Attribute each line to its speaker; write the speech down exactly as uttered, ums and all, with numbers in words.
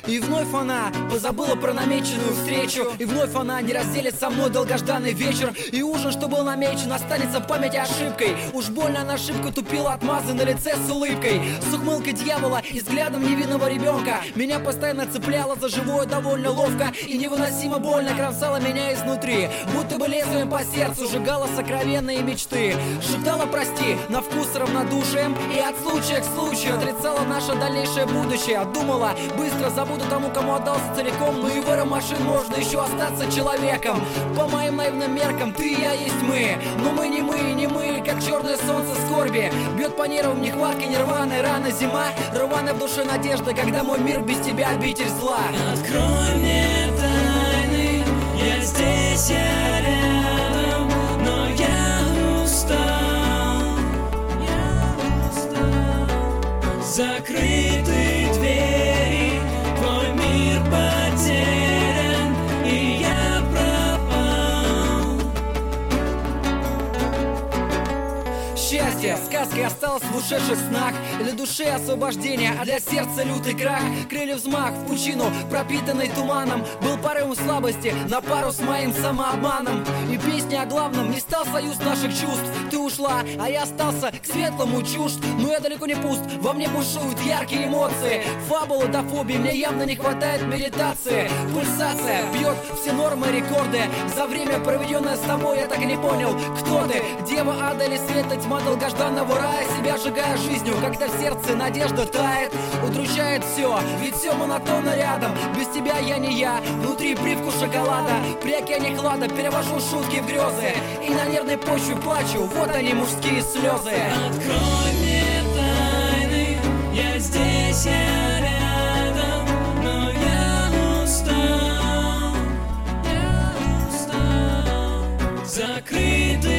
Speaker 1: И вновь она позабыла про намеченную встречу. И вновь она не разделит со мной долгожданный вечер. И ужин, что был намечен, останется в памяти ошибкой. Уж больно на ошибку тупила отмазы на лице с улыбкой, с ухмылкой дьявола и взглядом невинного ребенка. Меня постоянно цепляло за живое довольно ловко и невыносимо больно кромсала меня изнутри, будто бы лезвием по сердцу сжигала сокровенные мечты. Шептала прости на вкус с равнодушием и от случая к случаю отрицала наше дальнейшее будущее. Думала, быстро забуду тому, кому отдался целиком, но и в эре машин можно еще остаться человеком. По моим наивным меркам ты и я есть мы, но мы не мы, не мы, как черное солнце скорби. Бьет по нервам нехватка нирваны, рано зима, рваная в душе надежда, когда мой мир без тебя обитель зла.
Speaker 2: Открой мне тайны, я здесь, я рядом, но я устал, я устал. Закрыты двери, твой мир потерян, и я пропал.
Speaker 1: Счастье сказкой осталось в ушедших снах. Для души освобождение, а для сердца лютый крах. Крылья взмах в пучину, пропитанный туманом, был порывом слабости на пару с моим самообманом. И песня о главном не стал союз наших чувств. Ты ушла, а я остался к светлому чужд. Но я далеко не пуст, во мне бушуют яркие эмоции. Фабулы до фобии, мне явно не хватает медитации. Пульсация бьет все нормы, рекорды. За время, проведенное с тобой, я так и не понял, кто ты. Дева ада или света, тьма долгожданного рая. Себя сжигая жизнью, когда в сердце надежда тает. Удручает все, ведь все монотонно рядом. Без тебя я не я, внутри привкус шоколада. При океане хлада перевожу шутки в грезы. И на нервной почве плачу, вот они мужские слезы.
Speaker 2: Открой мне тайны, я здесь, я рядом, но я устал, я устал. Закрыты